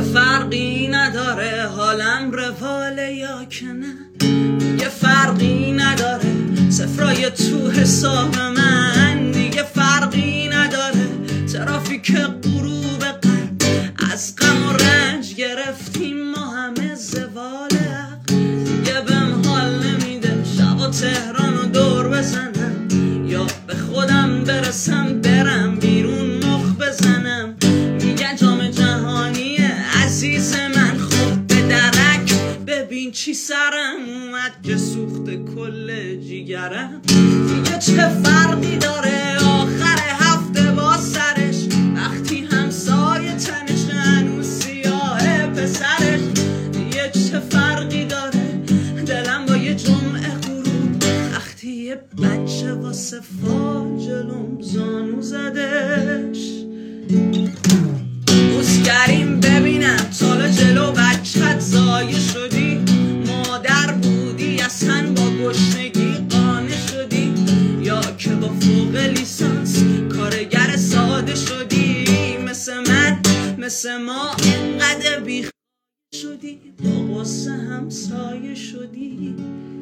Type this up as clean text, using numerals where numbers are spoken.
یه فرقی نداره حالم رواله یا که نه، دیگه فرقی نداره صفرای تو حساب من، دیگه فرقی نداره ترافیک غروب قلب، از غم و رنج گرفتیم ما همه زوال عقل، دیگه بهم حال نمیده شب و تهران رو دور بزنم، یا به خودم برسم برم بیرون مخ بزنم. میگن جام جهانیه عزیز من، خب به درک ببین چی سرم اومد که سوخت کل جیگرم. دیگه چه فرقی داره آخر هفته با سرش، وقتی همسایه تنش هنوز سیاه پسرش. دیگه چه فرقی داره دلم با یه جمعه غروب، وقتی یه بچه واسه فاجلوم زانو زدش. بوسگریم ببینم تالا جلو بچت زایه شدی، مادر بودی اصلا با گشنگی قانه شدی، یا که با فوق لیسانس کارگر ساده شدی، مثل من مثل ما اینقدر بیخ شدی با غصه همسایه شدی.